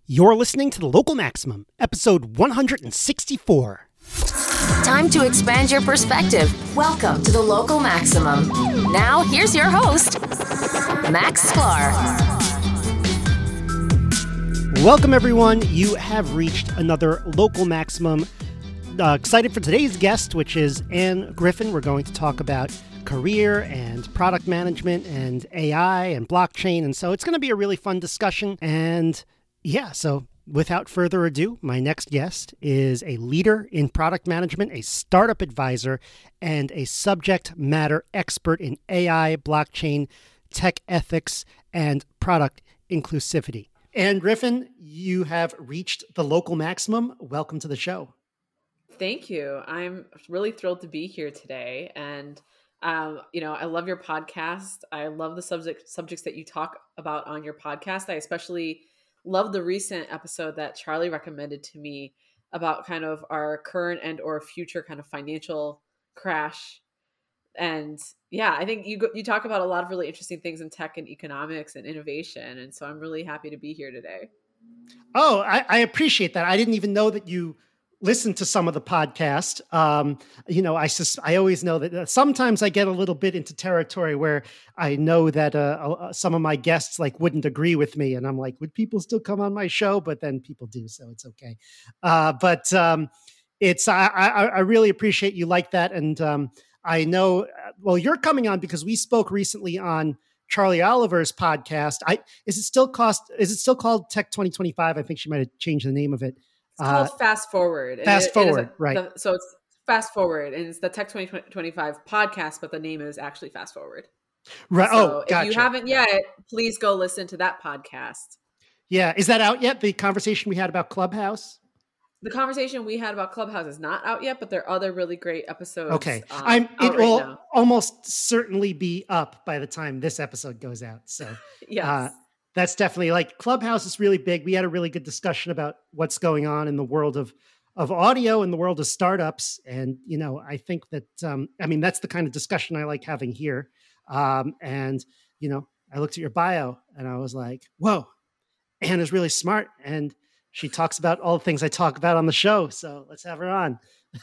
You're listening to The Local Maximum, episode 164. Time to expand your perspective. Welcome to The Local Maximum. Now, here's your host, Max Sklar. Welcome, everyone. You have reached another Local Maximum. Excited for today's guest, which is Anne Griffin. We're going to talk about career and product management and AI and blockchain. And so it's going to be a really fun discussion. And yeah, so without further ado, my next guest is a leader in product management, a startup advisor, and a subject matter expert in AI, blockchain, tech ethics, and product inclusivity. Anne Griffin, you have reached the Local Maximum. Welcome to the show. Thank you. I'm really thrilled to be here today. And, I love your podcast. I love the subjects that you talk about on your podcast. I especially love the recent episode that Charlie recommended to me about kind of our current and or future kind of financial crash. And yeah, I think you talk about a lot of really interesting things in tech and economics and innovation. And so I'm really happy to be here today. Oh, I appreciate that. I didn't even know that you listened to some of the podcast. I always know that sometimes I get a little bit into territory where I know that some of my guests wouldn't agree with me, and I'm like, would people still come on my show? But then people do, so it's okay. I really appreciate you like that, and I know. Well, you're coming on because we spoke recently on Charlie Oliver's podcast. Is it still called Tech 2025? I think she might have changed the name of it. It's called Fast Forward. Fast Forward, right. So it's Fast Forward, and it's the Tech 2025 podcast, but the name is actually Fast Forward. Right. So gotcha. If you haven't yet, please go listen to that podcast. Yeah. Is that out yet? The conversation we had about Clubhouse? The conversation we had about Clubhouse is not out yet, but there are other really great episodes. Okay. It will almost certainly be up by the time this episode goes out. So yes. That's definitely Clubhouse is really big. We had a really good discussion about what's going on in the world of audio and the world of startups. And, I think that, that's the kind of discussion I like having here. I looked at your bio and I was like, whoa, Anna's really smart. And she talks about all the things I talk about on the show. So let's have her on.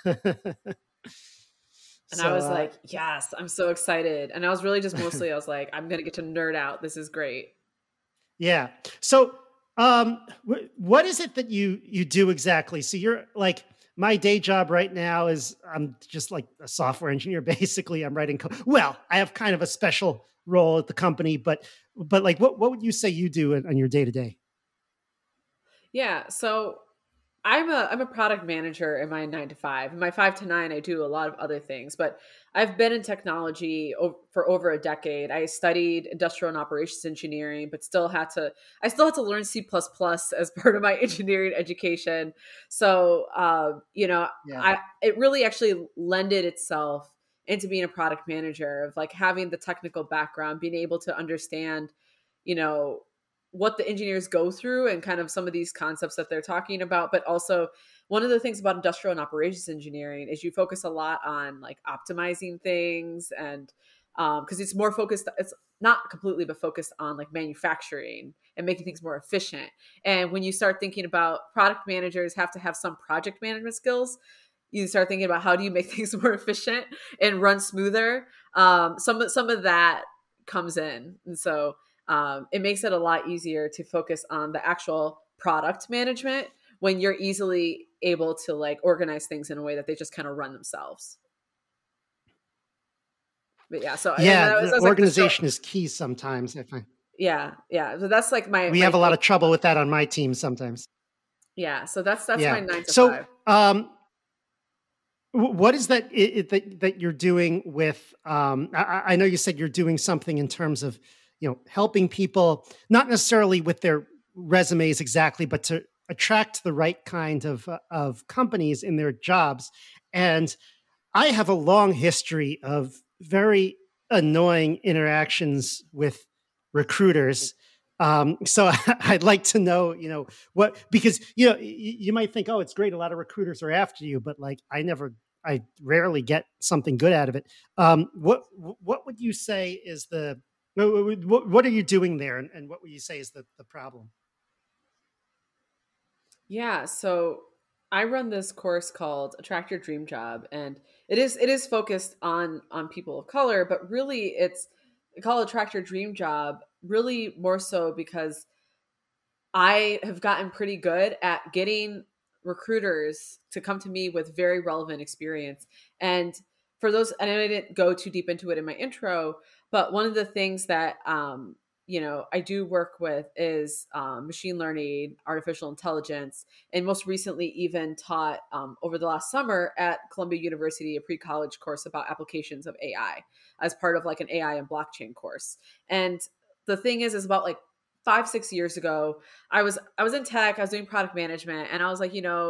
I was like, yes, I'm so excited. And I was really just mostly, I was like, I'm going to get to nerd out. This is great. Yeah. So, what is it that you do exactly? So you're my day job right now is I'm just a software engineer. Basically, I'm writing code. Well, I have kind of a special role at the company, but what would you say you do on your day to day? Yeah. So I'm a product manager in my 9 to 5. In my 5 to 9, I do a lot of other things, but I've been in technology for over a decade. I studied industrial and operations engineering, but I still had to learn C++ as part of my engineering education. So, it really actually lended itself into being a product manager of having the technical background, being able to understand, what the engineers go through and kind of some of these concepts that they're talking about. But also one of the things about industrial and operations engineering is you focus a lot on optimizing things and because it's more focused, it's not completely, but focused on manufacturing and making things more efficient. And when you start thinking about product managers have to have some project management skills, you start thinking about how do you make things more efficient and run smoother. Some of that comes in. And so it makes it a lot easier to focus on the actual product management when you're easily able to organize things in a way that they just kind of run themselves. But yeah, so the organization is key sometimes. I find. Yeah. So that's we have a lot of trouble with that on my team sometimes. Yeah, so that's my 9 to 5. So, what is that you're doing with? I know you said you're doing something in terms of helping people, not necessarily with their resumes exactly, but to attract the right kind of companies in their jobs. And I have a long history of very annoying interactions with recruiters. So I'd like to know, what, because, you might think, oh, it's great. A lot of recruiters are after you, but I rarely get something good out of it. What would you say is what are you doing there? And what would you say is the problem? Yeah, so I run this course called Attract Your Dream Job, and it is focused on people of color, but really it's called Attract Your Dream Job really more so because I have gotten pretty good at getting recruiters to come to me with very relevant experience. And for those, and I didn't go too deep into it in my intro, but one of the things that, I do work with is machine learning, artificial intelligence, and most recently even taught over the last summer at Columbia University a pre-college course about applications of AI as part of like an AI and blockchain course. And the thing is about like 5, 6 years ago, I was in tech, I was doing product management, and I was like,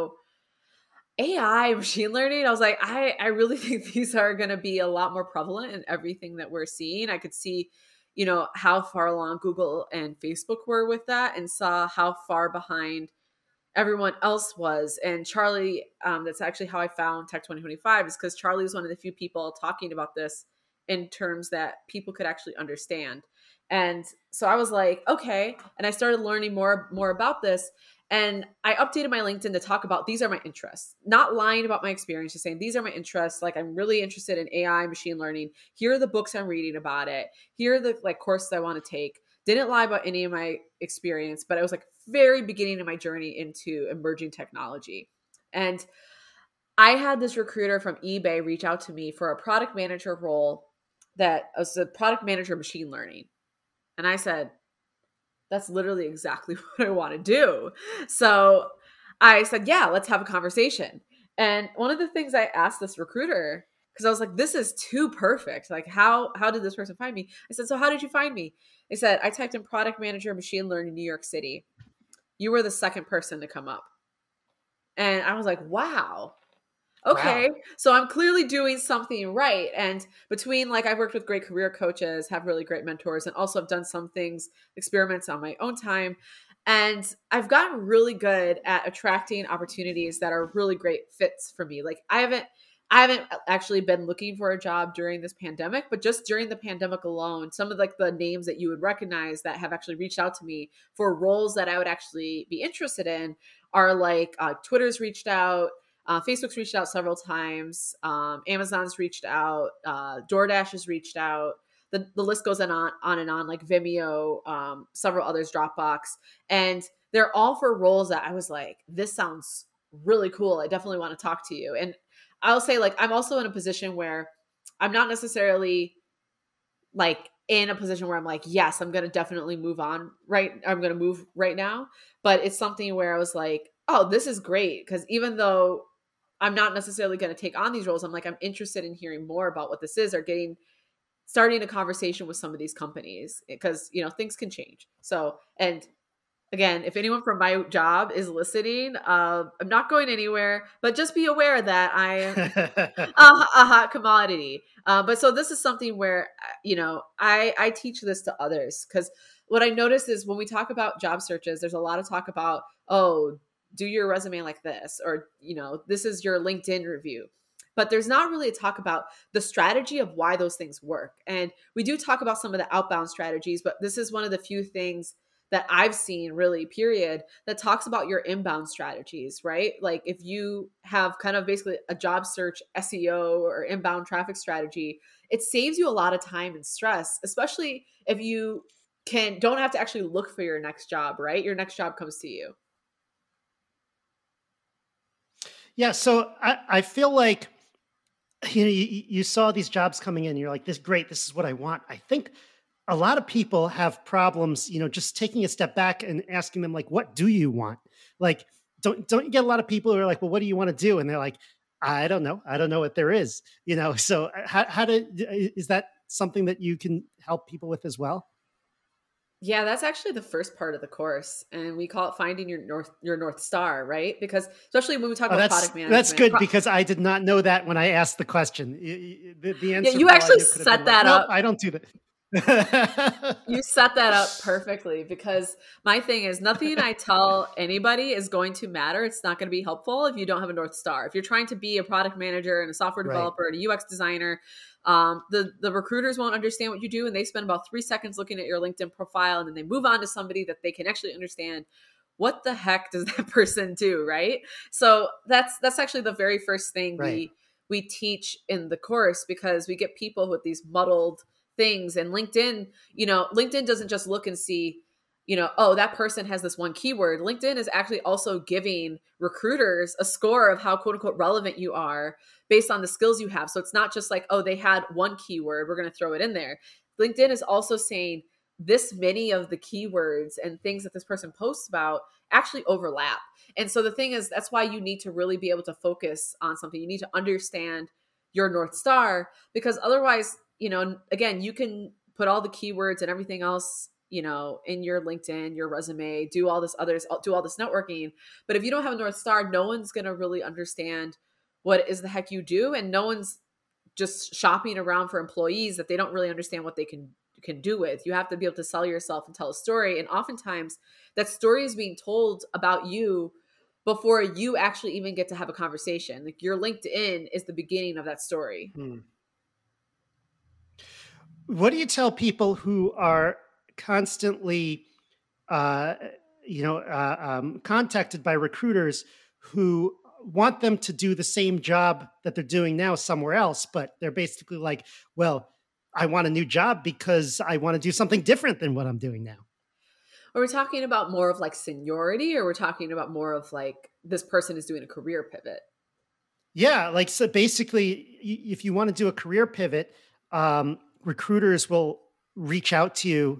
AI, machine learning. I was like, I really think these are going to be a lot more prevalent in everything that we're seeing. I could see, how far along Google and Facebook were with that, and saw how far behind everyone else was. And Charlie, that's actually how I found Tech 2025, is because Charlie is one of the few people talking about this in terms that people could actually understand. And so I was like, okay. And I started learning more about this. And I updated my LinkedIn to talk about these are my interests, not lying about my experience, just saying these are my interests. Like I'm really interested in AI, machine learning. Here are the books I'm reading about it. Here are the like courses I want to take. Didn't lie about any of my experience, but I was like very beginning of my journey into emerging technology. And I had this recruiter from eBay reach out to me for a product manager role that was a product manager of machine learning. And I said, that's literally exactly what I want to do. So I said, yeah, let's have a conversation. And one of the things I asked this recruiter, because I was like, this is too perfect. Like, how did this person find me? I said, so how did you find me? They said, I typed in product manager, machine learning, New York City. You were the second person to come up. And I was like, wow. Okay. Wow. So I'm clearly doing something right. And between like I've worked with great career coaches, have really great mentors, and also have done some things, experiments on my own time. And I've gotten really good at attracting opportunities that are really great fits for me. Like I haven't actually been looking for a job during this pandemic, but just during the pandemic alone, some of like the names that you would recognize that have actually reached out to me for roles that I would actually be interested in are like Twitter's reached out, Facebook's reached out several times, Amazon's reached out, DoorDash has reached out. The list goes on and on, like Vimeo, several others, Dropbox, and they're all for roles that I was like, this sounds really cool. I definitely want to talk to you. And I'll say like, I'm also in a position where I'm not necessarily like in a position where I'm like, yes, I'm going to definitely move on. Right. I'm going to move right now. But it's something where I was like, oh, this is great. Cause even though I'm not necessarily going to take on these roles, I'm like, I'm interested in hearing more about what this is, or starting a conversation with some of these companies, because, things can change. So, and again, if anyone from my job is listening, I'm not going anywhere, but just be aware that I am a hot commodity. But so this is something where, I teach this to others, because what I notice is when we talk about job searches, there's a lot of talk about, oh, do your resume like this, or, this is your LinkedIn review. But there's not really a talk about the strategy of why those things work. And we do talk about some of the outbound strategies, but this is one of the few things that I've seen really, period, that talks about your inbound strategies, right? Like if you have kind of basically a job search SEO or inbound traffic strategy, it saves you a lot of time and stress, especially if you don't have to actually look for your next job, right? Your next job comes to you. Yeah. So I feel like, you saw these jobs coming in, you're like, this great, this is what I want. I think a lot of people have problems, just taking a step back and asking them like, what do you want? Like, don't you get a lot of people who are like, well, what do you want to do? And they're like, I don't know. I don't know what there is, so is that something that you can help people with as well? Yeah, that's actually the first part of the course, and we call it finding your North Star, right? Because especially when we talk about product management, that's good, because I did not know that when I asked the question. The answer, yeah, you actually set that up. I don't do that. You set that up perfectly, because my thing is nothing I tell anybody is going to matter. It's not going to be helpful if you don't have a North Star. If you're trying to be a product manager and a software developer and a UX designer, the recruiters won't understand what you do, and they spend about 3 seconds looking at your LinkedIn profile, and then they move on to somebody that they can actually understand what the heck does that person do, right? So that's actually the very first thing Right. we teach in the course, because we get people with these muddled things. And LinkedIn, LinkedIn doesn't just look and see, oh, that person has this one keyword. LinkedIn is actually also giving recruiters a score of how quote unquote relevant you are based on the skills you have. So it's not just like, oh, they had one keyword, we're going to throw it in there. LinkedIn is also saying this many of the keywords and things that this person posts about actually overlap. And so the thing is, that's why you need to really be able to focus on something. You need to understand your North Star, because otherwise, again, you can put all the keywords and everything else, in your LinkedIn, your resume, do all this networking. But if you don't have a North Star, no one's going to really understand what is the heck you do. And no one's just shopping around for employees that they don't really understand what they can do with. You have to be able to sell yourself and tell a story. And oftentimes that story is being told about you before you actually even get to have a conversation. Like your LinkedIn is the beginning of that story. What do you tell people who are constantly, contacted by recruiters who want them to do the same job that they're doing now somewhere else, but they're basically like, well, I want a new job because I want to do something different than what I'm doing now? Are we talking about more of like seniority, or we're talking about more of like this person is doing a career pivot? Yeah, like, so basically, if you want to do a career pivot, recruiters will reach out to you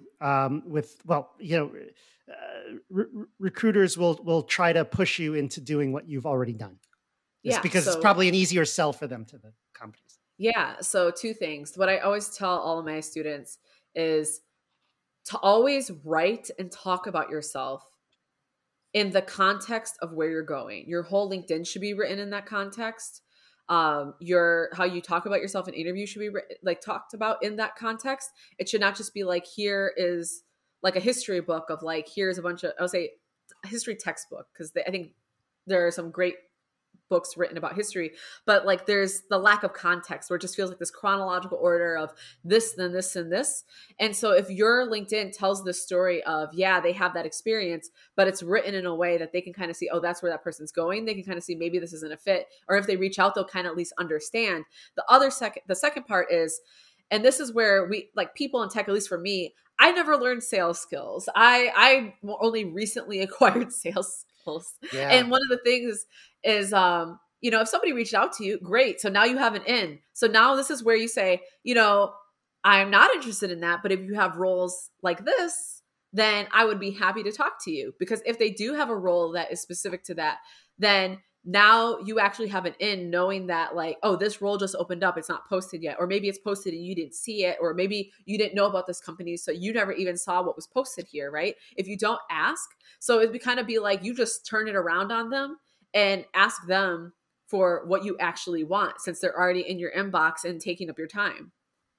recruiters will try to push you into doing what you've already done. It's because it's probably an easier sell for them to the companies. Yeah. So two things. What I always tell all of my students is to always write and talk about yourself in the context of where you're going. Your whole LinkedIn should be written in that context. How you talk about yourself in interviews should be talked about in that context. It should not just be like, here is like a history book of like, here's a bunch of, I would say a history textbook, because I think there are some great books written about history, but like there's the lack of context where it just feels like this chronological order of this, then this, and this. And so if your LinkedIn tells the story of, yeah, they have that experience, but it's written in a way that they can kind of see, oh, that's where that person's going. They can kind of see maybe this isn't a fit. Or if they reach out, they'll kind of at least understand. The second part is, and this is where we, like, people in tech, at least for me, I never learned sales skills. I only recently acquired sales skills. Yeah. And one of the things is, if somebody reached out to you, great. So now you have an in. So now this is where you say, I'm not interested in that. But if you have roles like this, then I would be happy to talk to you. Because if they do have a role that is specific to that, then now you actually have an in, knowing that like, oh, this role just opened up. It's not posted yet. Or maybe it's posted and you didn't see it. Or maybe you didn't know about this company, so you never even saw what was posted here, right? If you don't ask. So it'd kind of be like, you just turn it around on them and ask them for what you actually want, since they're already in your inbox and taking up your time.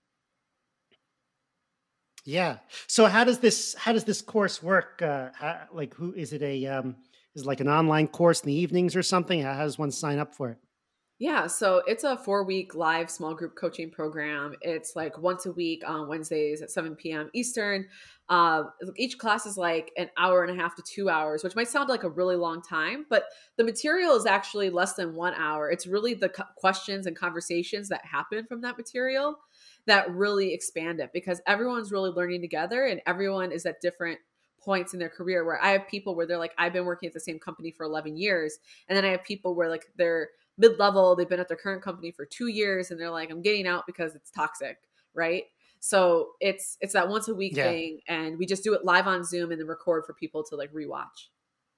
Yeah. So how does this course work? Who is it? Is it like an online course in the evenings or something? How does one sign up for it? Yeah, so it's a 4-week live small group coaching program. It's like once a week on Wednesdays at 7 p.m. Eastern. Each class is like an hour and a half to 2 hours, which might sound like a really long time, but the material is actually less than 1 hour. It's really the questions and conversations that happen from that material that really expand it, because everyone's really learning together and everyone is at different points in their career. Where I have people where they're like, I've been working at the same company for 11 years. And then I have people where like they're mid-level, they've been at their current company for 2 years and they're like, I'm getting out because it's toxic, right? So it's that once a week thing, and we just do it live on Zoom and then record for people to like rewatch.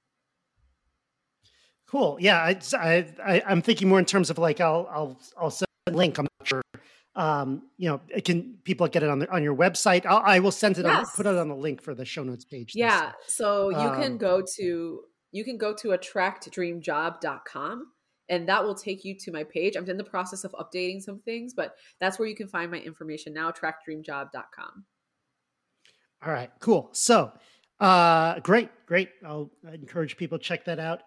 Cool. Yeah, I'm thinking more in terms of like I'll send a link. I'm not sure. Can people get it on your website? I will send it. Yes. Put it on the link for the show notes page. Yeah. So you can go to attractdreamjob.com. And that will take you to my page. I'm in the process of updating some things, but that's where you can find my information now, attractdreamjob.com. All right, cool. So great. I'll encourage people to check that out.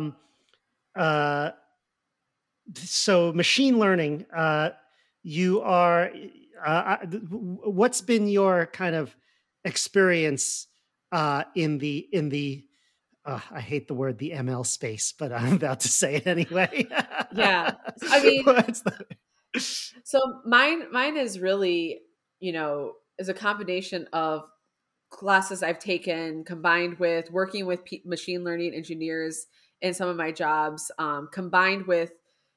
So machine learning, you are, what's been your kind of experience in the I hate the word the ML space, but I'm about to say it anyway. Yeah. I mean, What's the- so mine is really, is a combination of classes I've taken combined with working with machine learning engineers in some of my jobs, combined with,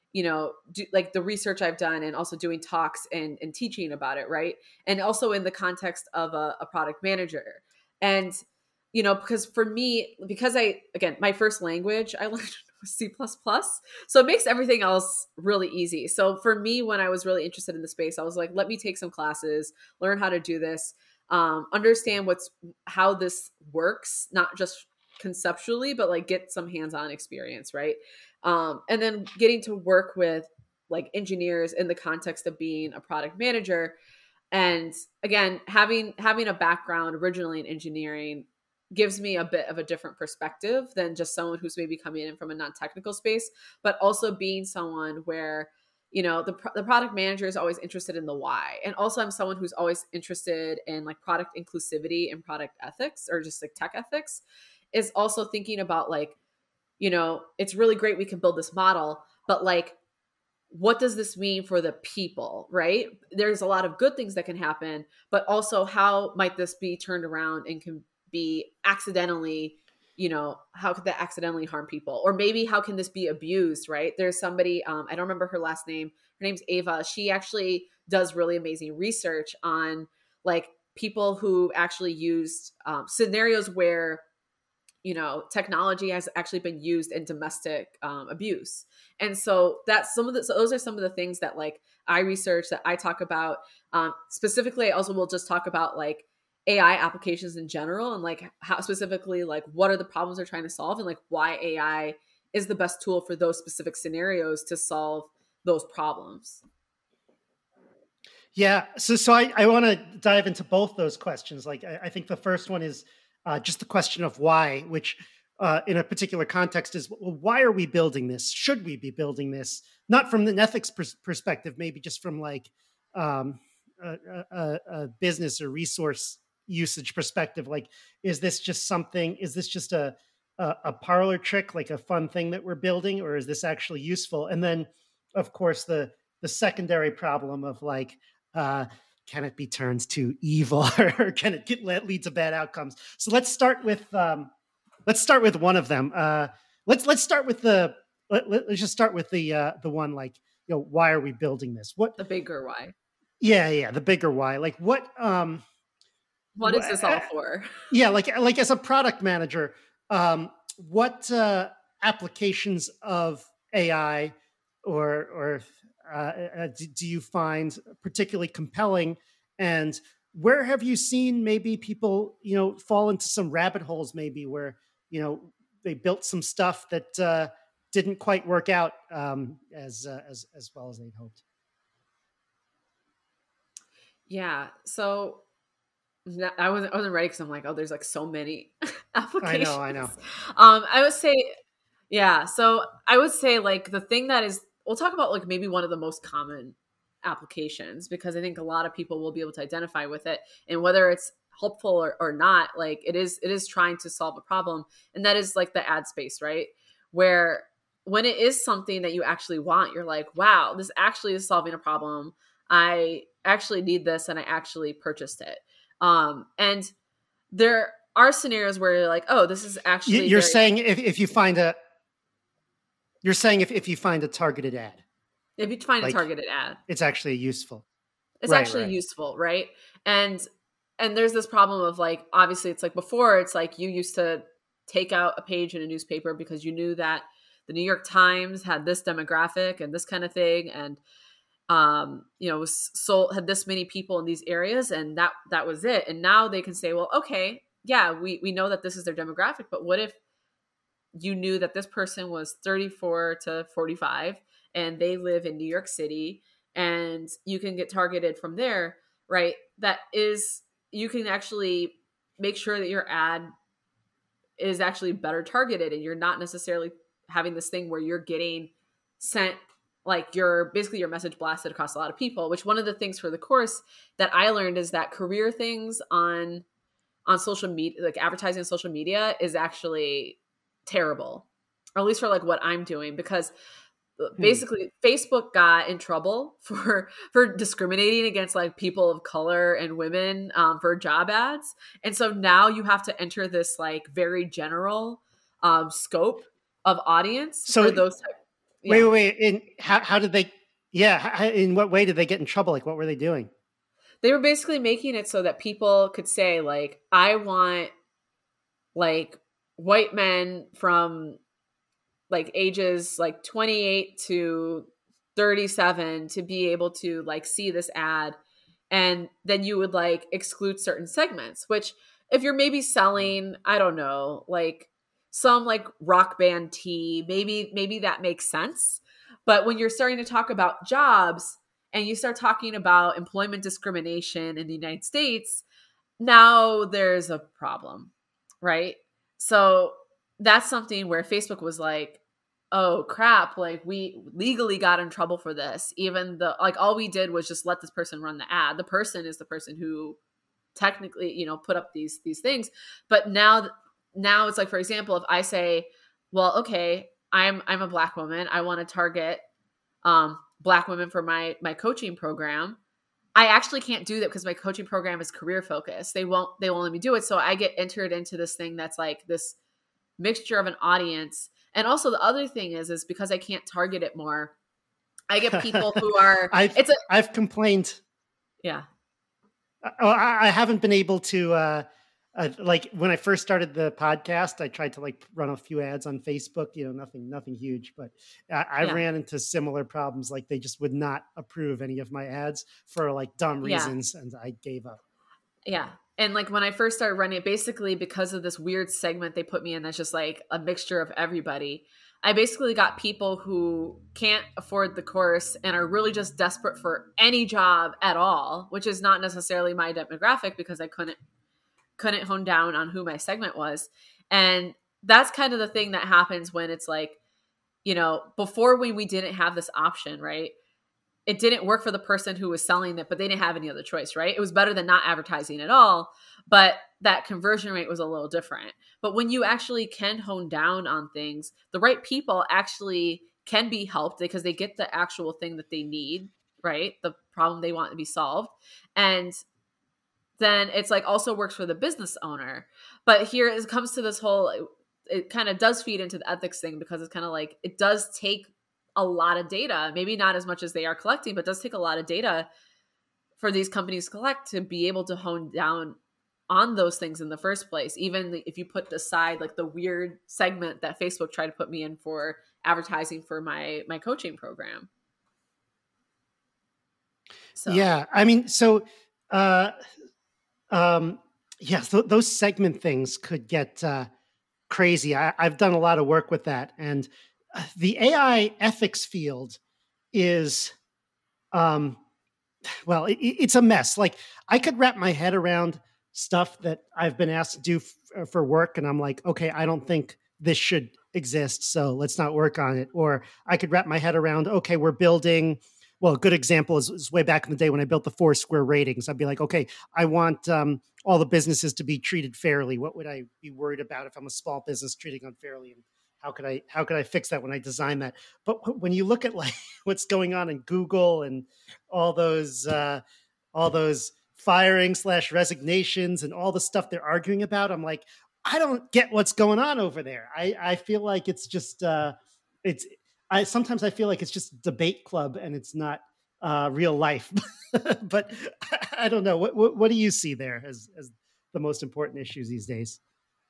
like the research I've done and also doing talks and teaching about it. Right. And also in the context of a product manager. And, because for me, because again, my first language I learned was C++. So it makes everything else really easy. So for me, when I was really interested in the space, I was like, let me take some classes, learn how to do this, understand how this works, not just conceptually, but like get some hands-on experience, right? And then getting to work with like engineers in the context of being a product manager, and again, having a background originally in engineering gives me a bit of a different perspective than just someone who's maybe coming in from a non-technical space, but also being someone where the product manager is always interested in the why. And also I'm someone who's always interested in like product inclusivity and product ethics, or just like tech ethics, is also thinking about like, it's really great we can build this model, but like, what does this mean for the people, right? There's a lot of good things that can happen, but also how might this be turned around and can be accidentally, how could that accidentally harm people? Or maybe how can this be abused, right? There's somebody, I don't remember her last name. Her name's Ava. She actually does really amazing research on like people who actually used scenarios where, technology has actually been used in domestic abuse. And so those are some of the things that like I research, that I talk about. Specifically, I also will just talk about like AI applications in general, and like how specifically, like what are the problems they're trying to solve, and like why AI is the best tool for those specific scenarios to solve those problems. Yeah. So I want to dive into both those questions. Like, I think the first one is just the question of why, which in a particular context is, well, why are we building this? Should we be building this? Not from an ethics perspective, maybe just from like a business or resource usage perspective. Like, is this just a parlor trick, like a fun thing that we're building, or is this actually useful? And then, of course, the secondary problem of like, can it be turned to evil, or can it lead to bad outcomes? So let's start with one of them. Let's start with let's just start with the one, like, why are we building this? What the bigger why? Yeah, the bigger why. Like what is this all for? Yeah, like as a product manager, what applications of AI or do you find particularly compelling, and where have you seen maybe people fall into some rabbit holes, maybe where they built some stuff that didn't quite work out as well as they'd hoped? Yeah, so I wasn't ready because I'm like, oh, there's like so many applications. I know. I would say, yeah. So I would say like the thing that is, we'll talk about like maybe one of the most common applications, because I think a lot of people will be able to identify with it, and whether it's helpful or not, like it is trying to solve a problem, and that is like the ad space, right? Where when it is something that you actually want, you're like, wow, this actually is solving a problem. I actually need this, and I actually purchased it. And there are scenarios where you're like, oh, this is actually. You're saying if you find a targeted ad. If you find a targeted ad, it's actually useful. It's actually useful, right? And there's this problem of like, obviously it's like before, it's like you used to take out a page in a newspaper because you knew that the New York Times had this demographic and this kind of thing, and was sold, had this many people in these areas, and that was it. And now they can say, well, okay, yeah, we know that this is their demographic, but what if you knew that this person was 34 to 45 and they live in New York City, and you can get targeted from there, right? That is, you can actually make sure that your ad is actually better targeted, and you're not necessarily having this thing where you're getting sent, like your message blasted across a lot of people. Which one of the things for the course that I learned is that career things on social media, like advertising on social media, is actually terrible, or at least for like what I'm doing, because basically Facebook got in trouble for discriminating against like people of color and women for job ads. And so now you have to enter this like very general scope of audience for those. Wait. And how did they, in what way did they get in trouble? Like, what were they doing? They were basically making it so that people could say like, I want like white men from like ages like 28 to 37 to be able to like see this ad. And then you would like exclude certain segments, which if you're maybe selling, I don't know, like some like rock band tee, maybe that makes sense. But when you're starting to talk about jobs and you start talking about employment discrimination in the United States, now there's a problem, right? So that's something where Facebook was like, oh crap, like we legally got in trouble for this. Even the like all we did was just let this person run the ad. The person is the person who technically, you know, put up these things. But now it's like, for example, if I say, well, okay, I'm a Black woman, I want to target Black women for my coaching program. I actually can't do that because my coaching program is career focused. They won't let me do it. So I get entered into this thing that's like this mixture of an audience. And also the other thing is because I can't target it more, I get people who are. I've complained. Yeah. I haven't been able to. Like when I first started the podcast, I tried to like run a few ads on Facebook. You know, nothing huge, but I ran into similar problems. Like they just would not approve any of my ads for like dumb reasons, and I gave up. Yeah. And like when I first started running it, basically because of this weird segment they put me in that's just like a mixture of everybody, I basically got people who can't afford the course and are really just desperate for any job at all, which is not necessarily my demographic because I couldn't hone down on who my segment was. And that's kind of the thing that happens when it's like, you know, before when we didn't have this option, right? It didn't work for the person who was selling it, but they didn't have any other choice, right? It was better than not advertising at all, but that conversion rate was a little different. But when you actually can hone down on things, the right people actually can be helped because they get the actual thing that they need, right? The problem they want to be solved. And then it's like also works for the business owner. But here it comes to this whole, it kind of does feed into the ethics thing because it's kind of like, it does take a lot of data, maybe not as much as they are collecting, but does take a lot of data for these companies to collect to be able to hone down on those things in the first place. Even if you put aside like the weird segment that Facebook tried to put me in for advertising for my coaching program. So. Yeah. I mean, so, those segment things could get crazy. I've done a lot of work with that. And the AI ethics field is, it's a mess. Like I could wrap my head around stuff that I've been asked to do for work. And I'm like, okay, I don't think this should exist. So let's not work on it. Or I could wrap my head around, okay, we're building, well, a good example is way back in the day when I built the Foursquare ratings. I'd be like, okay, I want all the businesses to be treated fairly. What would I be worried about if I'm a small business treating unfairly? And how could I fix that when I design that? But when you look at like what's going on in Google and all those firings / resignations and all the stuff they're arguing about, I'm like, I don't get what's going on over there. I feel like it's just sometimes I feel like it's just debate club and it's not real life. But I don't know. What do you see there as the most important issues these days?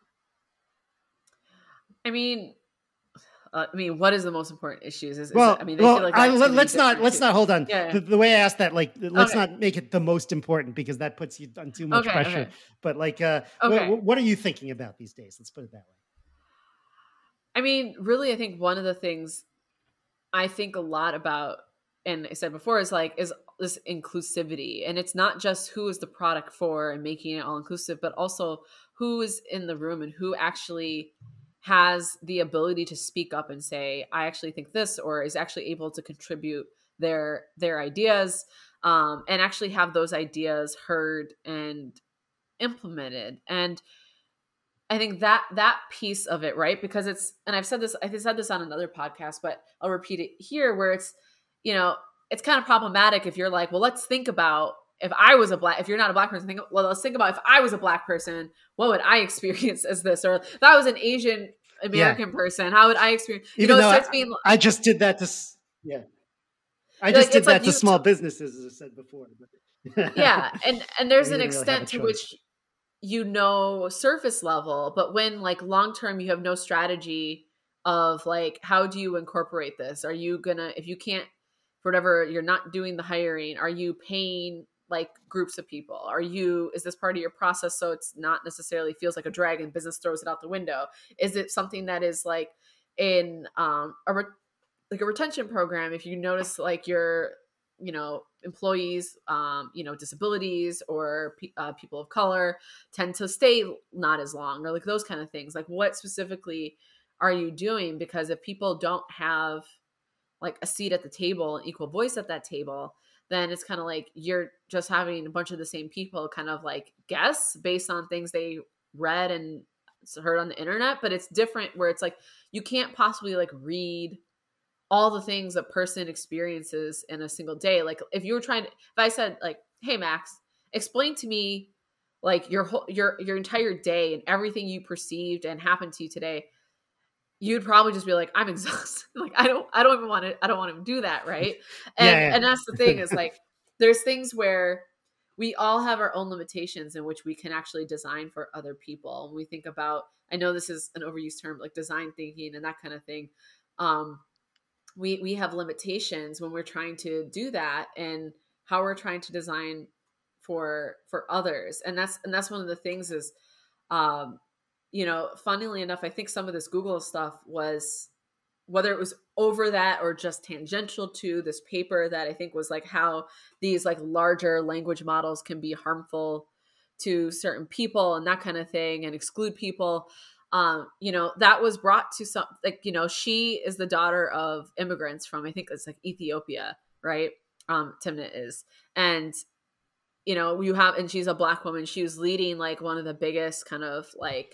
I mean, what is the most important issues? Let's not hold on. Yeah. The way I asked that, like, let's not make it the most important because that puts you on too much pressure. Okay. But like, what are you thinking about these days? Let's put it that way. I mean, really, I think one of the things I think a lot about, and I said before, is this inclusivity. And it's not just who is the product for and making it all inclusive, but also who is in the room and who actually has the ability to speak up and say, I actually think this, or is actually able to contribute their ideas, and actually have those ideas heard and implemented. And I think that piece of it, right? Because and I said this on another podcast, but I'll repeat it here, where it's, it's kind of problematic if you're like, well, let's think about if you're not a Black person, let's think about if I was a Black person, what would I experience as this? Or if I was an Asian American person, how would I experience? Even though I just did that to, I just did that to small businesses, as I said before. Yeah. And there's an extent to which, surface level, but when like long-term, you have no strategy of like, how do you incorporate this? Are you if you can't, for whatever, you're not doing the hiring, are you paying like groups of people? Is this part of your process? So it's not necessarily feels like a drag and business throws it out the window. Is it something that is like in a retention program? If you notice like your, employees, disabilities or people of color tend to stay not as long, or like those kind of things. Like what specifically are you doing? Because if people don't have like a seat at the table, an equal voice at that table, then it's kind of like you're just having a bunch of the same people kind of like guess based on things they read and heard on the internet. But it's different where it's like, you can't possibly like read all the things a person experiences in a single day. Like if I said like, hey, Max, explain to me like your entire day and everything you perceived and happened to you today, you'd probably just be like, I'm exhausted. Like, I don't want to do that. Right. And that's the thing is like, there's things where we all have our own limitations in which we can actually design for other people. When we think about, I know this is an overused term, like design thinking and that kind of thing. We have limitations when we're trying to do that and how we're trying to design for others. And that's one of the things is, funnily enough, I think some of this Google stuff was, whether it was over that or just tangential to this paper that I think was like how these like larger language models can be harmful to certain people and that kind of thing and exclude people. That was brought to some, like, she is the daughter of immigrants from, I think it's like Ethiopia, right? Timnit is. And, and she's a Black woman. She was leading like one of the biggest kind of like,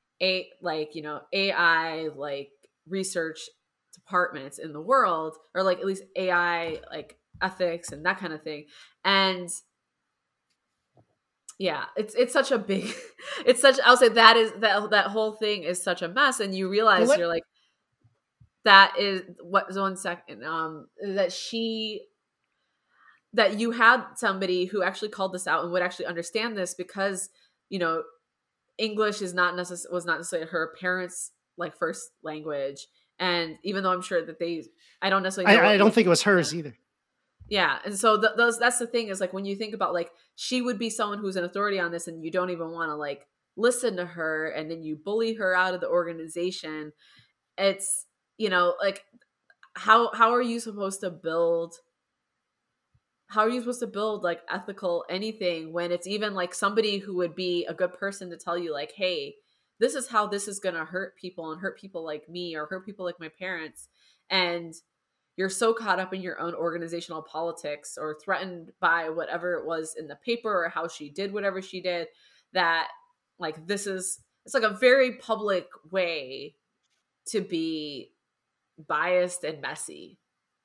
AI, like research departments in the world, or like at least AI, like ethics and that kind of thing. And yeah, it's such a big, I'll say that whole thing is such a mess. And you realize you're like, that is what, 1 second, that you had somebody who actually called this out and would actually understand this because, English was not necessarily her parents' like first language. And even though I'm sure that I don't necessarily know I don't think it was hers either. Yeah. And so that's the thing is like, when you think about like, she would be someone who's an authority on this and you don't even want to like listen to her. And then you bully her out of the organization. It's, like how are you supposed to build like ethical anything when it's even like somebody who would be a good person to tell you like, hey, this is how this is going to hurt people and hurt people like me or hurt people like my parents. And you're so caught up in your own organizational politics or threatened by whatever it was in the paper or how she did whatever she did, that like, it's like a very public way to be biased and messy.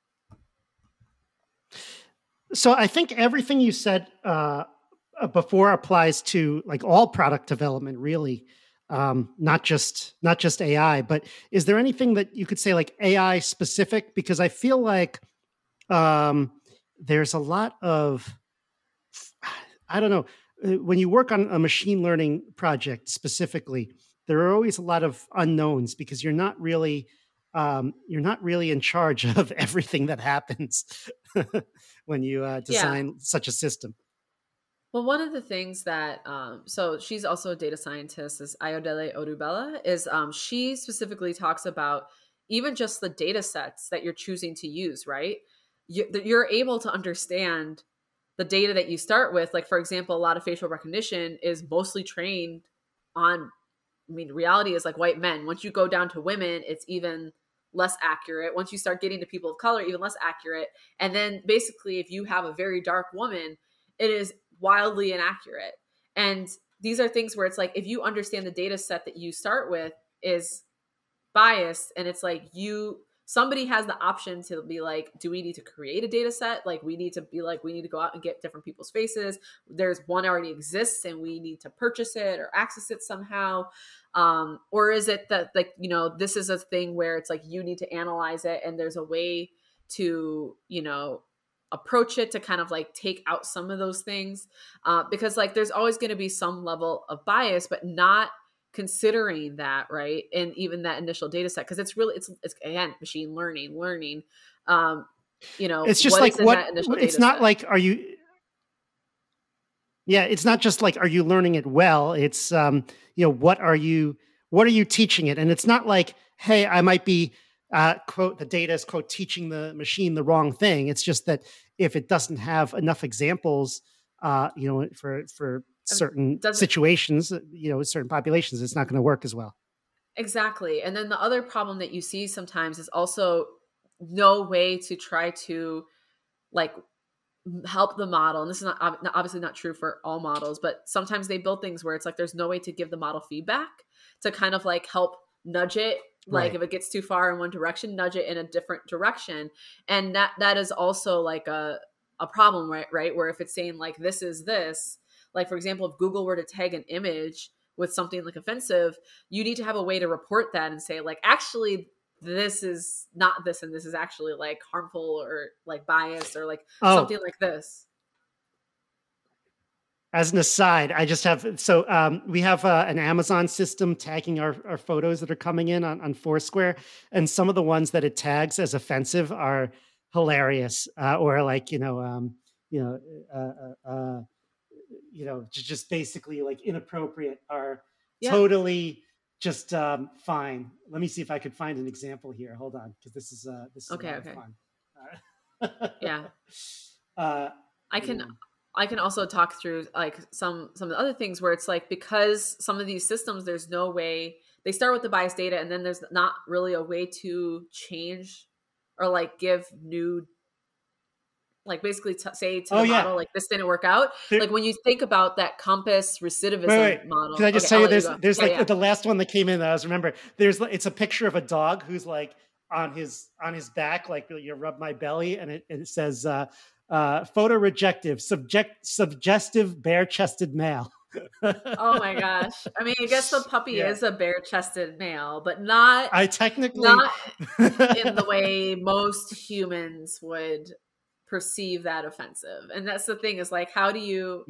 So I think everything you said before applies to like all product development, really, not just AI. But is there anything that you could say like AI specific? Because I feel like there's a lot of, I don't know, when you work on a machine learning project specifically, there are always a lot of unknowns because you're not really in charge of everything that happens when you design such a system. Well, one of the things that, so she's also a data scientist, is Ayodele Odubela, is she specifically talks about even just the data sets that you're choosing to use, right? You're able to understand the data that you start with. Like, for example, a lot of facial recognition is mostly trained on, reality is like white men. Once you go down to women, it's even less accurate. Once you start getting to people of color, even less accurate. And then basically, if you have a very dark woman, it is wildly inaccurate. And these are things where it's like, if you understand the data set that you start with is biased, and it's like somebody has the option to be like, do we need to create a data set? Like, we need to be like, we need to go out and get different people's faces. There's one already exists and we need to purchase it or access it somehow. Or is it that, like, you know, this is a thing where it's like, you need to analyze it and there's a way to, you know, approach it to kind of like take out some of those things, because like there's always going to be some level of bias, but not considering that, right? And even that initial data set, because it's really, it's again, machine learning, you know, it's just like it's not set? Like, it's not just like, are you learning it well? It's, you know, what are you teaching it? And it's not like, hey, I might be, quote, the data is, quote, teaching the machine the wrong thing. It's just that if it doesn't have enough examples, you know, for certain situations, you know, certain populations, it's not going to work as well. Exactly. And then the other problem that you see sometimes is also no way to try to like help the model. And this is obviously not true for all models, but sometimes they build things where it's like, there's no way to give the model feedback to kind of like help nudge it. Like, right. If it gets too far in one direction, nudge it in a different direction. And that is also like a problem, right? Where if it's saying like, this is this, like, for example, if Google were to tag an image with something like offensive, you need to have a way to report that and say like, actually, this is not this, and this is actually like harmful or like biased or like something like this. As an aside, I just have, we have an Amazon system tagging our photos that are coming in on Foursquare. And some of the ones that it tags as offensive are hilarious, or like, just basically like inappropriate, are totally just fine. Let me see if I could find an example here. Hold on, because this is okay. Fun. Yeah. I can also talk through like some of the other things where it's like, because some of these systems, there's no way, they start with the biased data and then there's not really a way to change or like give new, like basically say to the model, like, this didn't work out. Like when you think about that Compass recidivism model. Can I just tell you there's the last one that came in that I was remember, it's a picture of a dog who's like on his back, like, you rub my belly, and it says, photo rejective, suggestive bare-chested male. Oh my gosh. I mean, I guess the puppy is a bare-chested male, but not not in the way most humans would perceive that offensive. And that's the thing, is like, how do you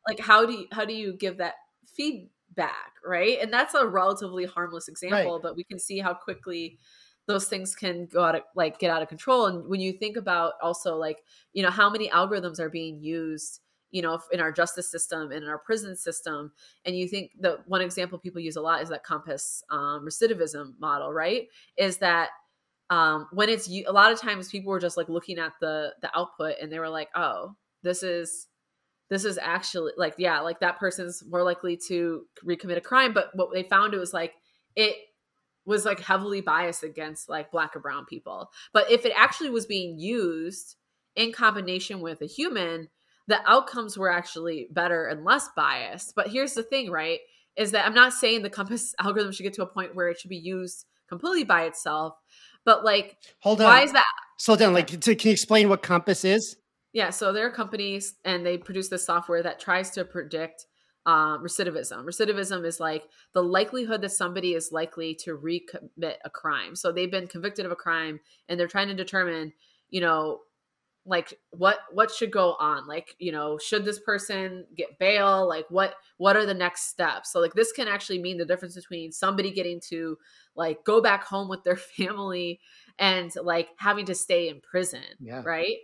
give that feedback, right? And that's a relatively harmless example, right. But we can see how quickly those things can get out of control. And when you think about also like, you know, how many algorithms are being used, you know, in our justice system and in our prison system. And you think the one example people use a lot is that Compass recidivism model, right? Is that when it's a lot of times people were just like looking at the output and they were like, oh, this is actually like, yeah, like that person's more likely to recommit a crime. But what they found, it was like, it was like heavily biased against like Black or brown people. But if it actually was being used in combination with a human, the outcomes were actually better and less biased. But here's the thing, right? Is that I'm not saying the Compass algorithm should get to a point where it should be used completely by itself, but like, why is that? Slow down. Like, can you explain what Compass is? Yeah. So there are companies and they produce this software that tries to predict recidivism. Recidivism is like the likelihood that somebody is likely to recommit a crime. So they've been convicted of a crime and they're trying to determine, you know, like what should go on? Like, you know, should this person get bail? Like what are the next steps? So like this can actually mean the difference between somebody getting to like go back home with their family and like having to stay in prison. Yeah. Right.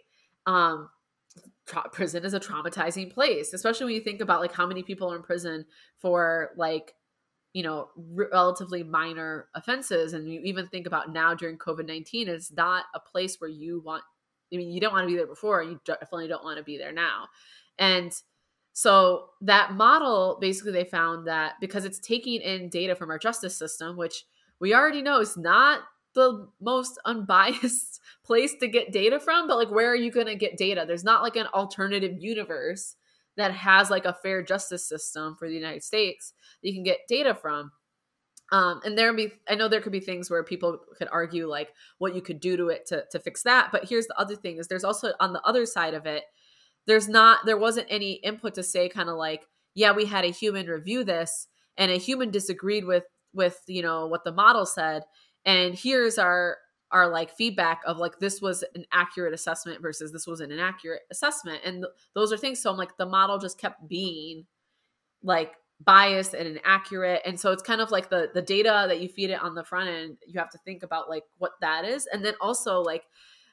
Prison is a traumatizing place, especially when you think about like how many people are in prison for like, you know, relatively minor offenses. And you even think about now during COVID-19, it's not a place where you don't want to be there before, and you definitely don't want to be there now. And so that model, basically they found that because it's taking in data from our justice system, which we already know is not the most unbiased place to get data from, but like, where are you going to get data? There's not like an alternative universe that has like a fair justice system for the United States that you can get data from. And I know there could be things where people could argue like what you could do to it to fix that. But here's the other thing is there's also on the other side of it, there wasn't any input to say kind of like, yeah, we had a human review this and a human disagreed with, what the model said. And here's our like feedback of like, this was an accurate assessment versus this was an inaccurate assessment. And those are things. So I'm like, the model just kept being like biased and inaccurate. And so it's kind of like the data that you feed it on the front end, you have to think about like what that is. And then also like,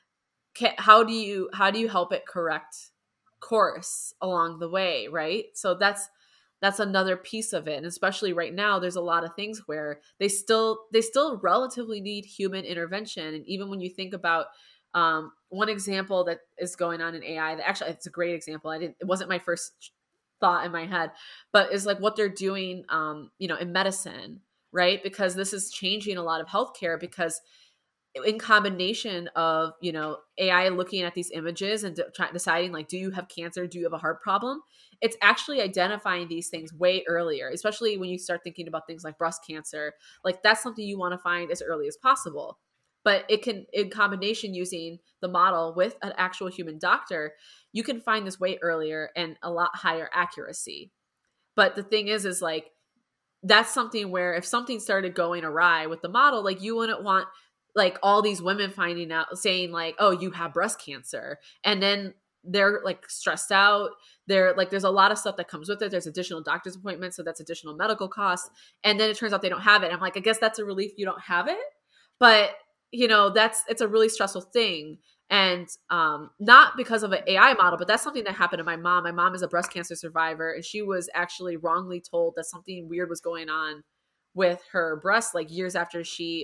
how do you help it correct course along the way, right? So that's another piece of it. And especially right now, there's a lot of things where they still relatively need human intervention. And even when you think about one example that is going on in AI, that actually it's a great example. It wasn't my first thought in my head, but is like what they're doing, in medicine, right? Because this is changing a lot of healthcare because in combination of, AI looking at these images and deciding like, do you have cancer? Do you have a heart problem? It's actually identifying these things way earlier, especially when you start thinking about things like breast cancer. Like that's something you want to find as early as possible. But it can, in combination using the model with an actual human doctor, you can find this way earlier and a lot higher accuracy. But the thing is like, that's something where if something started going awry with the model, like you wouldn't want like all these women finding out saying like, oh, you have breast cancer. And then they're like stressed out. They're like, there's a lot of stuff that comes with it. There's additional doctor's appointments. So that's additional medical costs. And then it turns out they don't have it. I'm like, I guess that's a relief you don't have it. But it's a really stressful thing. And not because of an AI model, but that's something that happened to my mom. My mom is a breast cancer survivor, and she was actually wrongly told that something weird was going on with her breast, like years after she,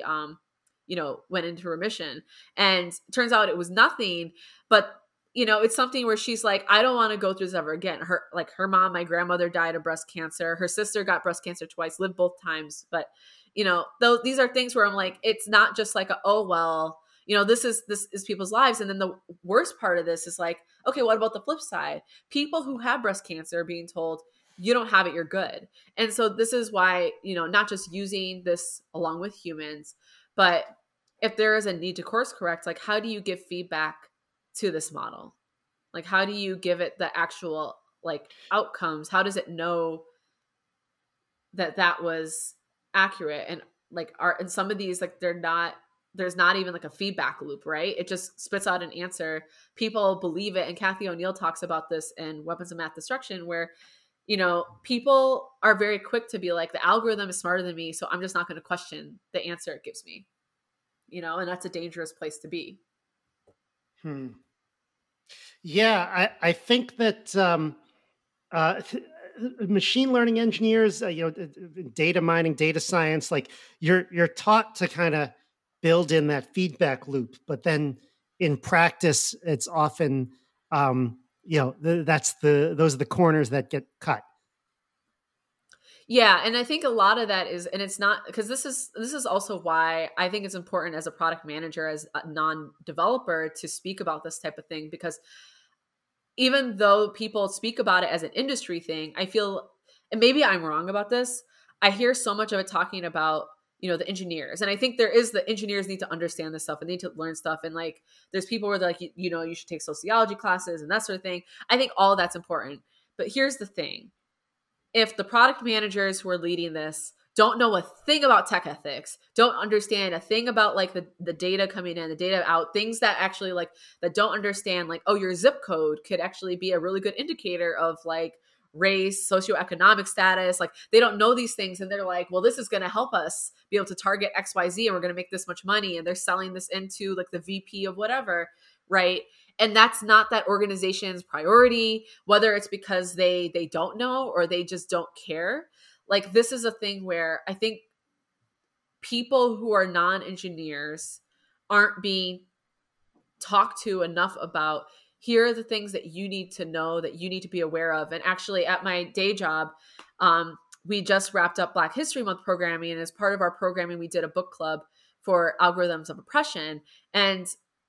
went into remission. And it turns out it was nothing, but it's something where she's like, I don't want to go through this ever again. Her mom, my grandmother died of breast cancer. Her sister got breast cancer twice, lived both times. But, these are things where I'm like, it's not just like, this is people's lives. And then the worst part of this is like, okay, what about the flip side? People who have breast cancer are being told, you don't have it, you're good. And so this is why, not just using this along with humans, but if there is a need to course correct, like how do you give feedback to this model? Like how do you give it the actual like outcomes? How does it know that was accurate? And like and some of these, like there's not even like a feedback loop, right? It just spits out an answer. People believe it. And Cathy O'Neil talks about this in Weapons of Math Destruction, where, people are very quick to be like, the algorithm is smarter than me, so I'm just not going to question the answer it gives me, and that's a dangerous place to be. Yeah, I think that machine learning engineers, data mining, data science, like you're taught to kind of build in that feedback loop, but then in practice, it's often, those are the corners that get cut. Yeah. And I think a lot of that is, and it's not, because this is also why I think it's important as a product manager, as a non-developer, to speak about this type of thing, because even though people speak about it as an industry thing, I feel, and maybe I'm wrong about this, I hear so much of it talking about, the engineers. And I think the engineers need to understand this stuff and need to learn stuff. And like, there's people where they're like, you should take sociology classes and that sort of thing. I think all that's important. But here's the thing. If the product managers who are leading this don't know a thing about tech ethics, don't understand a thing about like the data coming in, the data out, things that actually like, that don't understand like, oh, your zip code could actually be a really good indicator of like race, socioeconomic status. Like they don't know these things. And they're like, well, this is going to help us be able to target XYZ and we're going to make this much money. And they're selling this into like the VP of whatever, right? And that's not that organization's priority, whether it's because they don't know or they just don't care. Like this is a thing where I think people who are non-engineers aren't being talked to enough about, here are the things that you need to know, that you need to be aware of. And actually at my day job, we just wrapped up Black History Month programming. And as part of our programming, we did a book club for Algorithms of Oppression. And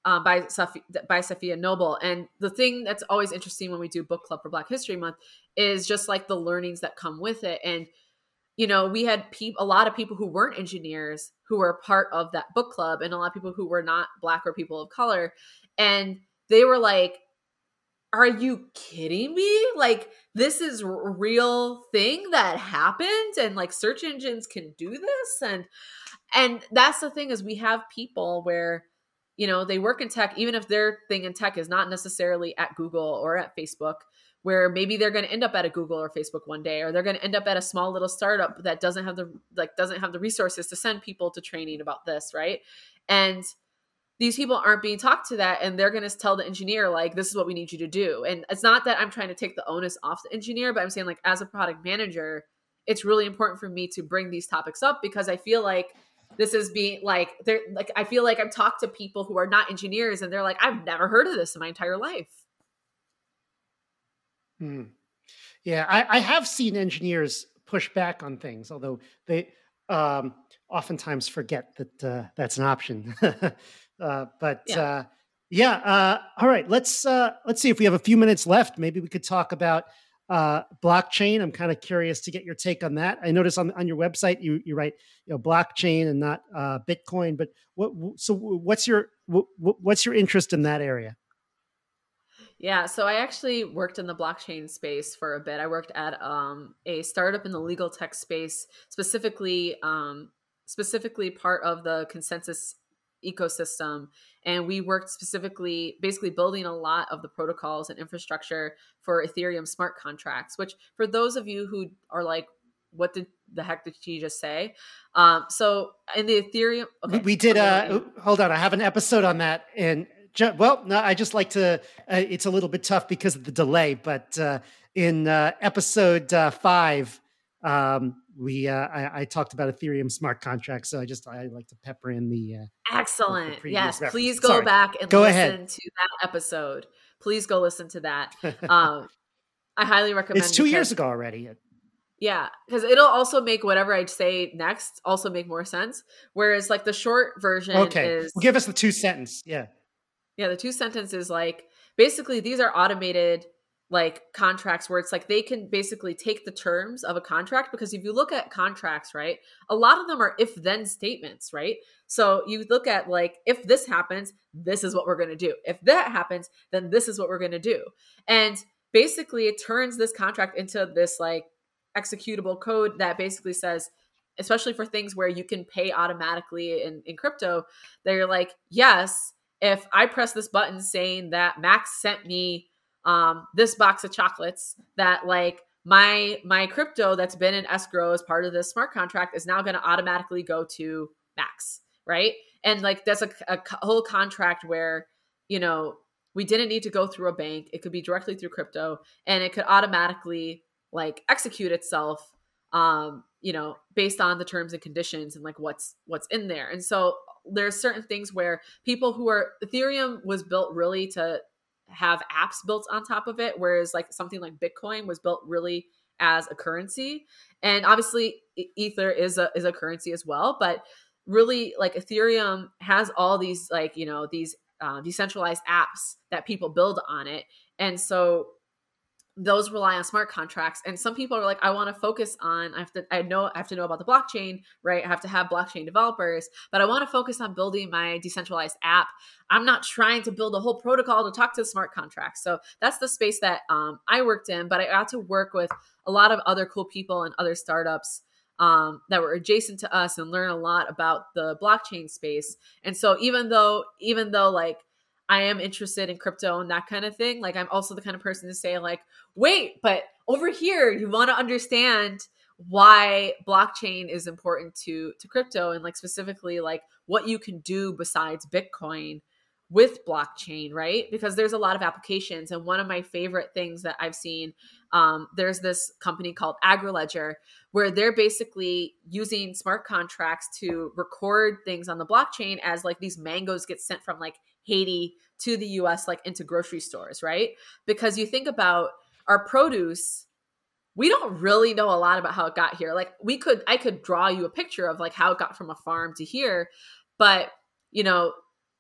by Safiya Noble. And the thing that's always interesting when we do book club for Black History Month is just like the learnings that come with it. And, we had a lot of people who weren't engineers who were part of that book club, and a lot of people who were not Black or people of color. And they were like, are you kidding me? Like, this is a real thing that happened, and like search engines can do this. And that's the thing, is we have people where, they work in tech, even if their thing in tech is not necessarily at Google or at Facebook, where maybe they're going to end up at a Google or Facebook one day, or they're going to end up at a small little startup that doesn't have the resources to send people to training about this. Right. And these people aren't being taught to that, and they're going to tell the engineer, like, this is what we need you to do. And it's not that I'm trying to take the onus off the engineer, but I'm saying, like, as a product manager, it's really important for me to bring these topics up, because I feel like this is being like, I feel like I've talked to people who are not engineers, and they're like, I've never heard of this in my entire life. Yeah, I have seen engineers push back on things, although they oftentimes forget that that's an option. All right, let's see if we have a few minutes left. Maybe we could talk about blockchain. I'm kind of curious to get your take on that. I notice on your website you write blockchain and not Bitcoin. But what's your interest in that area? Yeah, so I actually worked in the blockchain space for a bit. I worked at a startup in the legal tech space, specifically part of the Consensus ecosystem. And we worked specifically, basically building a lot of the protocols and infrastructure for Ethereum smart contracts, which for those of you who are like, what the heck did she just say? So in the Ethereum, okay, we did, hold on, I have an episode on that. And well, no, I just like to, it's a little bit tough because of the delay, but in episode 5, I talked about Ethereum smart contracts, so I like to pepper in the excellent. The yes, reference. Please go back and listen to that episode. Please go listen to that. I highly recommend. It's 2 years ago already. Yeah, because it'll also make whatever I say next also make more sense. Whereas like the short version is, well, give us the 2-sentence. Yeah, the 2-sentence is like, basically these are automated like contracts where it's like they can basically take the terms of a contract, because if you look at contracts, right, a lot of them are if then statements, right? So you look at like, if this happens, this is what we're going to do. If that happens, then this is what we're going to do. And basically it turns this contract into this like executable code that basically says, especially for things where you can pay automatically in crypto, that you're like, yes, if I press this button saying that Max sent me this box of chocolates, that like my crypto that's been in escrow as part of this smart contract is now going to automatically go to Max, right? And like that's a whole contract where, we didn't need to go through a bank. It could be directly through crypto, and it could automatically like execute itself, based on the terms and conditions and like what's in there. And so there's certain things where people who are, Ethereum was built really to have apps built on top of it, whereas like something like Bitcoin was built really as a currency. And obviously Ether is a currency as well, but really like Ethereum has all these like, these decentralized apps that people build on it. And so those rely on smart contracts. And some people are like, I want to focus on, I have to know about the blockchain, right? I have to have blockchain developers, but I want to focus on building my decentralized app. I'm not trying to build a whole protocol to talk to smart contracts. So that's the space that I worked in, but I got to work with a lot of other cool people and other startups that were adjacent to us and learn a lot about the blockchain space. And so even though like, I am interested in crypto and that kind of thing, like I'm also the kind of person to say like, wait, but over here, you want to understand why blockchain is important to crypto, and like specifically like what you can do besides Bitcoin with blockchain, right? Because there's a lot of applications. And one of my favorite things that I've seen, there's this company called AgriLedger, where they're basically using smart contracts to record things on the blockchain as like these mangoes get sent from like Haiti to the US, like into grocery stores, right? Because you think about our produce, we don't really know a lot about how it got here. Like I could draw you a picture of like how it got from a farm to here, but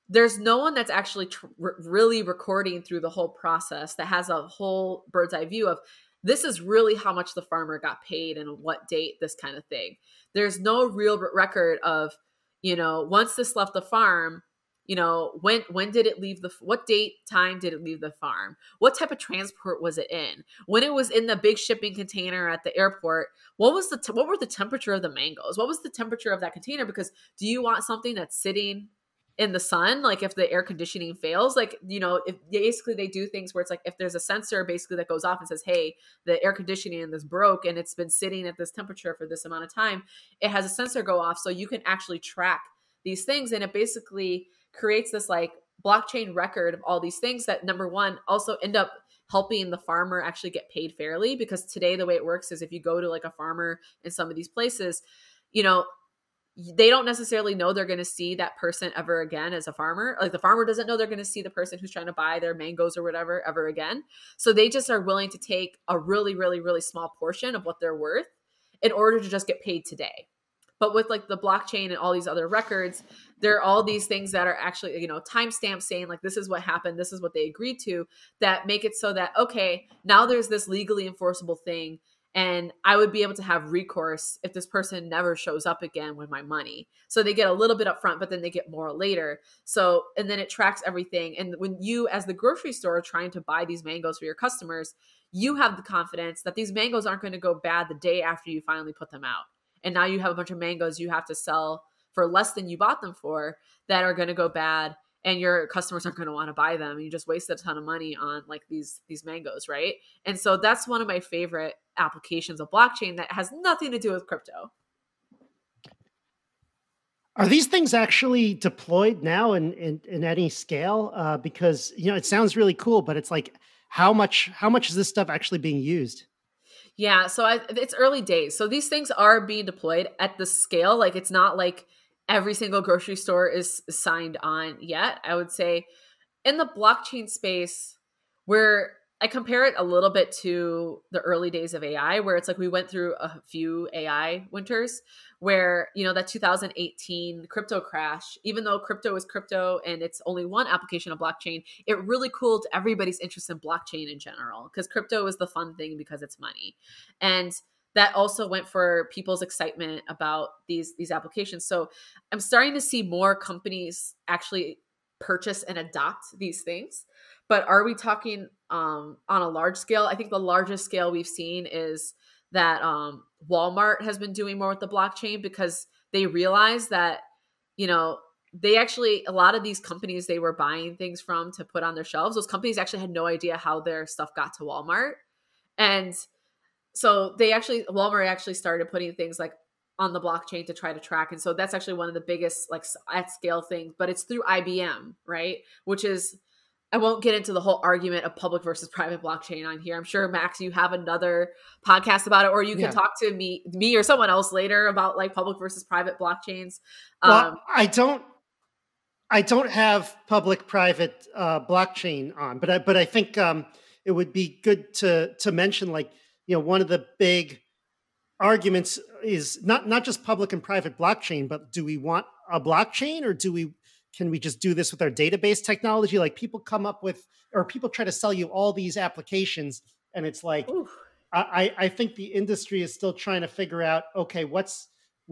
there's no one that's actually really recording through the whole process that has a whole bird's eye view of this is really how much the farmer got paid and what date, this kind of thing. There's no real record of, once this left the farm, when did it leave what date, time did it leave the farm? What type of transport was it in? When it was in the big shipping container at the airport, what were the temperature of the mangoes? What was the temperature of that container? Because do you want something that's sitting in the sun? Like if the air conditioning fails, if basically they do things where it's like, if there's a sensor basically that goes off and says, hey, the air conditioning in this broke and it's been sitting at this temperature for this amount of time, it has a sensor go off so you can actually track these things. And it basically creates this like blockchain record of all these things that, number one, also end up helping the farmer actually get paid fairly. Because today the way it works is if you go to like a farmer in some of these places, they don't necessarily know they're going to see that person ever again as a farmer. Like the farmer doesn't know they're going to see the person who's trying to buy their mangoes or whatever ever again. So they just are willing to take a really, really, really small portion of what they're worth in order to just get paid today. But with like the blockchain and all these other records, there are all these things that are actually, timestamps saying like, this is what happened. This is what they agreed to, that make it so that, okay, now there's this legally enforceable thing. And I would be able to have recourse if this person never shows up again with my money. So they get a little bit up front, but then they get more later. So, and then it tracks everything. And when you, as the grocery store, are trying to buy these mangoes for your customers, you have the confidence that these mangoes aren't going to go bad the day after you finally put them out. And now you have a bunch of mangoes you have to sell for less than you bought them for that are going to go bad, and your customers aren't going to want to buy them. You just wasted a ton of money on like these mangoes, right? And so that's one of my favorite applications of blockchain that has nothing to do with crypto. Are these things actually deployed now in any scale? Because it sounds really cool, but it's like how much is this stuff actually being used? Yeah, so it's early days. So these things are being deployed at the scale. Like it's not like every single grocery store is signed on yet. I would say in the blockchain space, where I compare it a little bit to the early days of AI, where it's like we went through a few AI winters where, that 2018 crypto crash, even though crypto is crypto and it's only one application of blockchain, it really cooled everybody's interest in blockchain in general, because crypto is the fun thing because it's money. And that also went for people's excitement about these applications. So I'm starting to see more companies actually purchase and adopt these things. But are we talking on a large scale? I think the largest scale we've seen is that Walmart has been doing more with the blockchain, because they realize that, they actually, a lot of these companies they were buying things from to put on their shelves, those companies actually had no idea how their stuff got to Walmart. And so Walmart actually started putting things like on the blockchain to try to track. And so that's actually one of the biggest like at scale things, but it's through IBM, right? Which is, I won't get into the whole argument of public versus private blockchain on here. I'm sure, Max, you have another podcast about it, or you can talk to me or someone else later about like public versus private blockchains. Well, I don't have public-private blockchain on, but I think it would be good to mention, like, one of the big arguments is not just public and private blockchain, but do we want a blockchain, or can we just do this with our database technology? Like people come up with, or people try to sell you all these applications, and it's like, I think the industry is still trying to figure out, okay, what's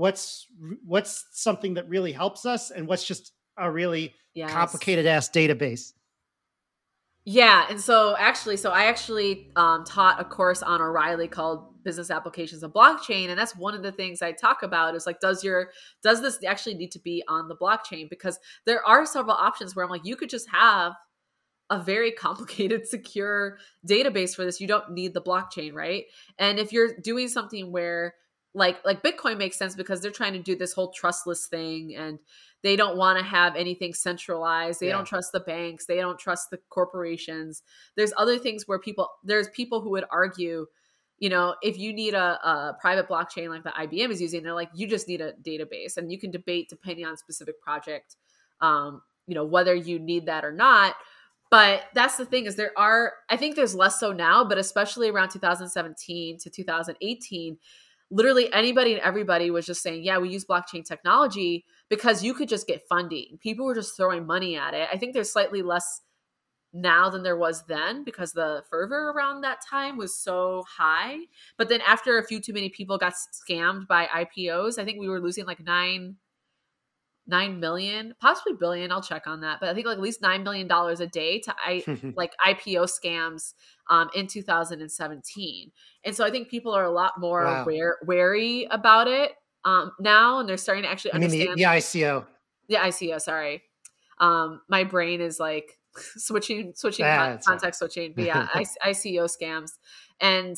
something that really helps us, and what's just a really complicated ass database. Yeah. And so I actually taught a course on O'Reilly called Business Applications of Blockchain. And that's one of the things I talk about is like, does this actually need to be on the blockchain? Because there are several options where I'm like, you could just have a very complicated, secure database for this. You don't need the blockchain, right? And if you're doing something where like Bitcoin makes sense because they're trying to do this whole trustless thing, and they don't want to have anything centralized. They don't trust the banks. They don't trust the corporations. There's other things where there's people who would argue, if you need a private blockchain like the IBM is using, they're like, you just need a database, and you can debate depending on specific project, whether you need that or not. But that's the thing is I think there's less so now, but especially around 2017 to 2018, literally anybody and everybody was just saying, yeah, we use blockchain technology, because you could just get funding. People were just throwing money at it. I think there's slightly less now than there was then because the fervor around that time was so high. But then after a few too many people got scammed by IPOs, I think we were losing like 9 million, possibly billion. I'll check on that. But I think like at least $9 million a day to like IPO scams in 2017. And so I think people are a lot more wary about it now. And they're starting to actually understand. The ICO. The ICO, sorry. My brain is like switching context switching. But yeah, ICO scams. And,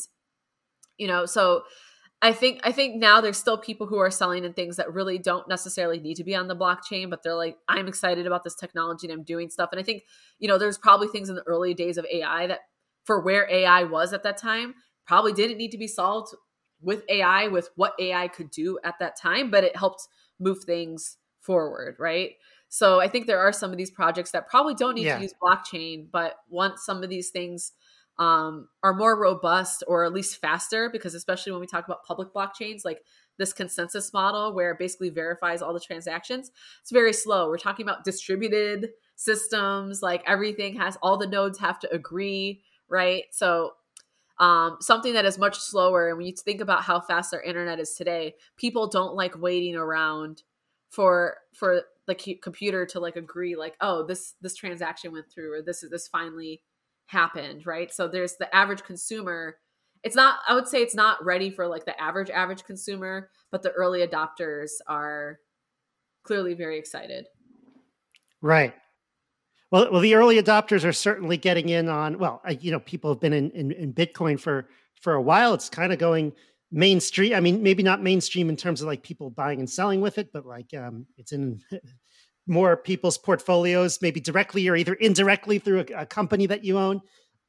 so I think now there's still people who are selling in things that really don't necessarily need to be on the blockchain, but they're like, I'm excited about this technology and I'm doing stuff. And I think, there's probably things in the early days of AI that for where AI was at that time, probably didn't need to be solved with AI, with what AI could do at that time, but it helped move things forward, right? So I think there are some of these projects that probably don't need to use blockchain, but once some of these things are more robust or at least faster, because especially when we talk about public blockchains, like this consensus model where it basically verifies all the transactions, it's very slow. We're talking about distributed systems, like everything all the nodes have to agree, right? So something that is much slower. And when you think about how fast our internet is today, people don't like waiting around for the computer to like agree, like, oh, this transaction went through, or this finally happened, right? So there's the average consumer. I would say it's not ready for like the average consumer, but the early adopters are clearly very excited. Right. Well, the early adopters are certainly getting in on, people have been in Bitcoin for a while. It's kind of going mainstream. I mean, maybe not mainstream in terms of like people buying and selling with it, but like it's in more people's portfolios, maybe directly or either indirectly through a company that you own.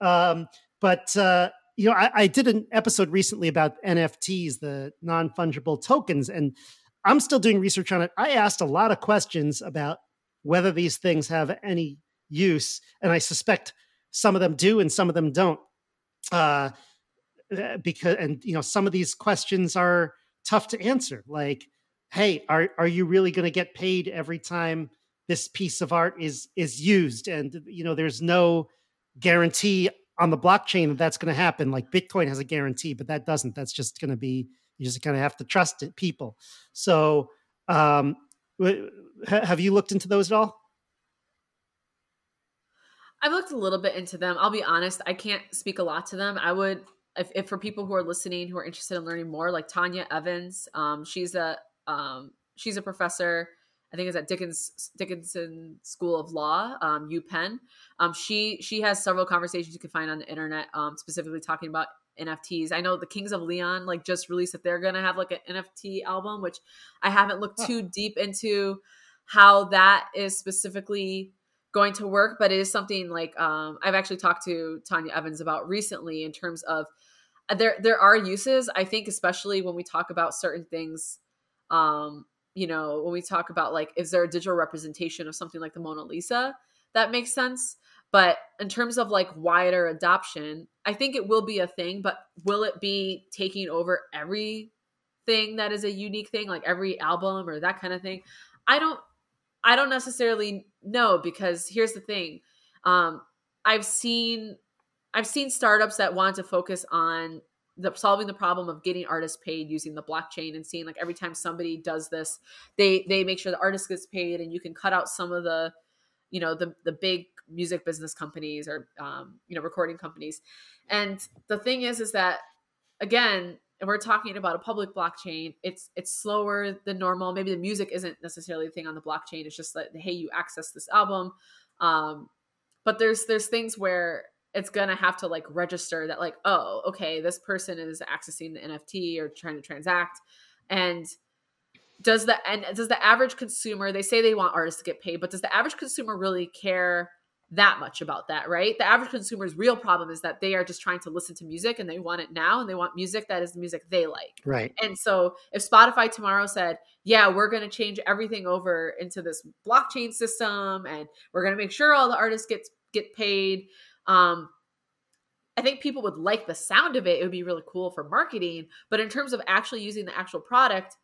I did an episode recently about NFTs, the non-fungible tokens, and I'm still doing research on it. I asked a lot of questions about whether these things have any use, and I suspect some of them do and some of them don't. Some of these questions are tough to answer. Like, hey, are you really going to get paid every time this piece of art is used? And there's no guarantee on the blockchain that's going to happen. Like Bitcoin has a guarantee, but that doesn't. That's just going to be, you're just going to have to trust it, people. So, have you looked into those at all? I've looked a little bit into them. I'll be honest, I can't speak a lot to them. I would, if for people who are listening who are interested in learning more, like Tanya Evans, she's a professor, I think it's at Dickinson School of Law, UPenn. She has several conversations you can find on the internet, specifically talking about NFTs. I know the Kings of Leon like just released that they're going to have like an NFT album, which I haven't looked too deep into how that is specifically going to work, but it is something like I've actually talked to Tanya Evans about recently in terms of there are uses, I think, especially when we talk about certain things, when we talk about like, is there a digital representation of something like the Mona Lisa that makes sense? But in terms of like wider adoption, I think it will be a thing, but will it be taking over everything that is a unique thing, like every album or that kind of thing? I don't necessarily know, because here's the thing. I've seen startups that want to focus on solving the problem of getting artists paid using the blockchain, and seeing like every time somebody does this, they make sure the artist gets paid, and you can cut out some of the, the big music business companies or, recording companies. And the thing is that, again, and we're talking about a public blockchain, it's slower than normal. Maybe the music isn't necessarily the thing on the blockchain. It's just that, hey, you access this album. But there's things where it's going to have to like register that like, oh, okay, this person is accessing the NFT or trying to transact. And does the average consumer, they say they want artists to get paid, but does the average consumer really care that much about that, right? The average consumer's real problem is that they are just trying to listen to music and they want it now, and they want music that is the music they like. Right. And so if Spotify tomorrow said, yeah, we're going to change everything over into this blockchain system and we're going to make sure all the artists get paid, I think people would like the sound of it. It would be really cool for marketing, but in terms of actually using the actual product,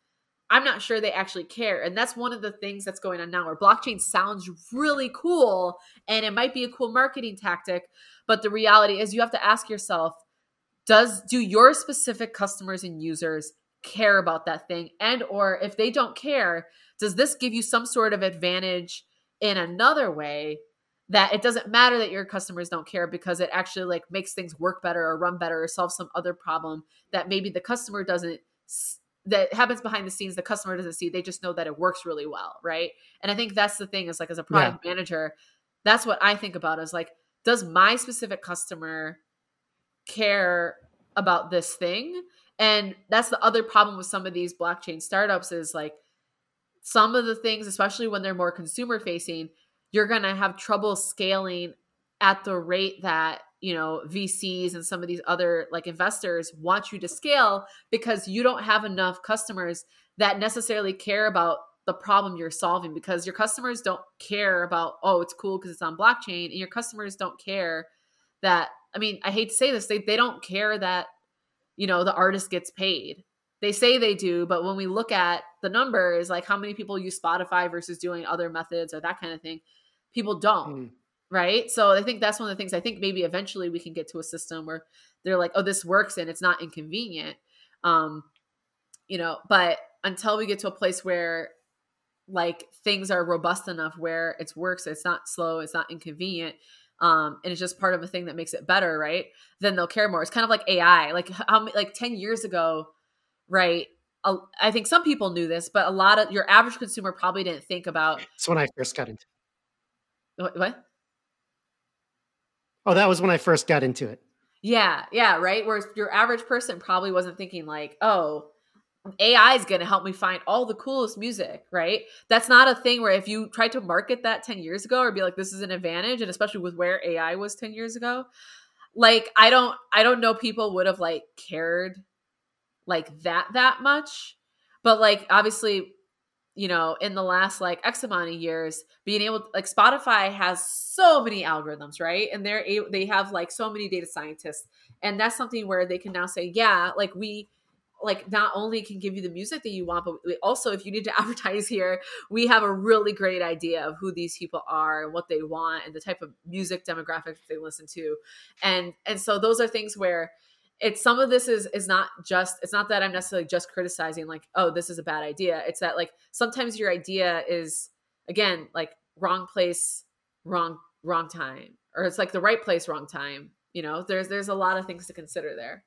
I'm not sure they actually care. And that's one of the things that's going on now, where blockchain sounds really cool and it might be a cool marketing tactic. But the reality is you have to ask yourself, do your specific customers and users care about that thing? And or if they don't care, does this give you some sort of advantage in another way that it doesn't matter that your customers don't care, because it actually like makes things work better or run better or solve some other problem that maybe the customer doesn't, that happens behind the scenes, the customer doesn't see. They just know that it works really well, right? And I think that's the thing, is like, as a product manager, that's what I think about, is like, does my specific customer care about this thing? And that's the other problem with some of these blockchain startups, is like, some of the things, especially when they're more consumer facing, you're going to have trouble scaling at the rate that, you know, VCs and some of these other like investors want you to scale, because you don't have enough customers that necessarily care about the problem you're solving, because your customers don't care about, oh, it's cool because it's on blockchain. And your customers don't care that, I mean, I hate to say this, they don't care that, you know, the artist gets paid. They say they do, but when we look at the numbers, like how many people use Spotify versus doing other methods or that kind of thing, people don't. Right. So I think that's one of the things, I think maybe eventually we can get to a system where they're like, oh, this works and it's not inconvenient. You know, but until we get to a place where like things are robust enough where it works, it's not slow, it's not inconvenient, and it's just part of a thing that makes it better, right? Then they'll care more. It's kind of like AI, like how, like 10 years ago, right? I think some people knew this, but a lot of your average consumer probably didn't think about. That's when I first got into it. What? Oh, that was when I first got into it. Yeah, right? Whereas your average person probably wasn't thinking like, oh, AI is going to help me find all the coolest music, right? That's not a thing where if you tried to market that 10 years ago or be like, this is an advantage, and especially with where AI was 10 years ago, like, I don't know people would have like cared like that much. But like, obviously, you know, in the last like X amount of years, being able to, like, Spotify has so many algorithms, right? And they have like so many data scientists, and that's something where they can now say, yeah, like we like not only can give you the music that you want, but we also, if you need to advertise here, we have a really great idea of who these people are and what they want and the type of music demographics they listen to. And so those are things where it's, some of this is not just, it's not that I'm necessarily just criticizing like, oh, this is a bad idea. It's that like sometimes your idea is, again, like wrong place, wrong time, or it's like the right place, wrong time. You know, there's a lot of things to consider there.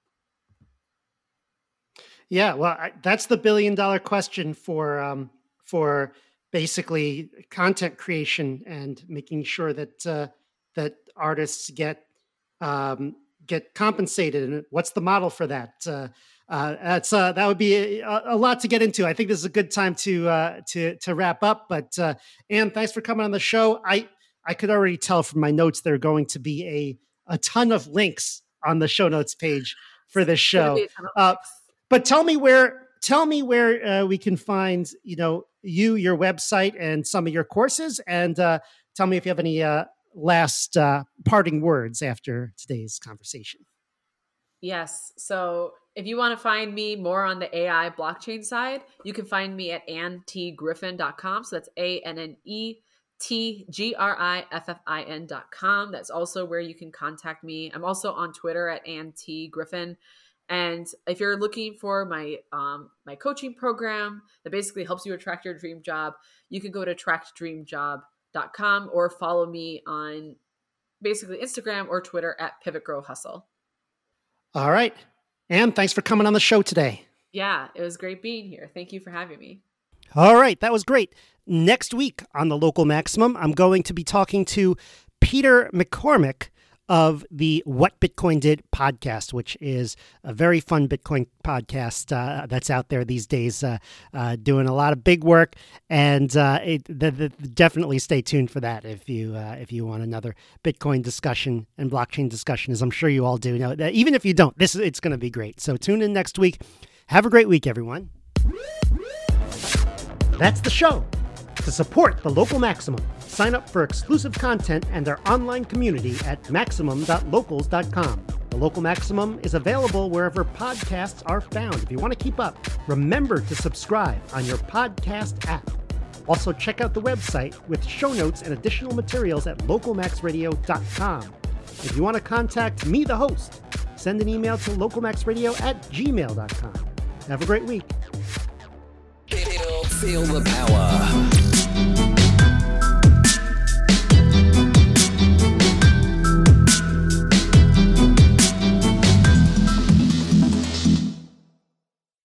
Yeah, well, that's the $1 billion question for basically content creation and making sure that that artists get compensated. And what's the model for that? That would be a lot to get into. I think this is a good time to wrap up. But Anne, thanks for coming on the show. I could already tell from my notes there are going to be a ton of links on the show notes page for this show. But tell me where we can find, you know, your website and some of your courses, and tell me if you have any last parting words after today's conversation. Yes. So if you want to find me more on the AI blockchain side, you can find me at AnneTGriffin.com. So that's ANNETGRIFFIN.com. That's also where you can contact me. I'm also on Twitter at AnneTGriffin. And if you're looking for my my coaching program that basically helps you attract your dream job, you can go to attractdreamjob.com or follow me on basically Instagram or Twitter at Pivot Grow Hustle. All right. Anne, thanks for coming on the show today. Yeah, it was great being here. Thank you for having me. All right, that was great. Next week on the Local Maximum, I'm going to be talking to Peter McCormick of the What Bitcoin Did podcast, which is a very fun Bitcoin podcast that's out there these days, doing a lot of big work. And definitely stay tuned for that if you want another Bitcoin discussion and blockchain discussion, as I'm sure you all do. Now, even if you don't, it's going to be great. So tune in next week. Have a great week, everyone. That's the show. To support the Local Maximum, sign up for exclusive content and our online community at maximum.locals.com. The Local Maximum is available wherever podcasts are found. If you want to keep up, remember to subscribe on your podcast app. Also, check out the website with show notes and additional materials at localmaxradio.com. If you want to contact me, the host, send an email to localmaxradio@gmail.com. Have a great week. Feel the power.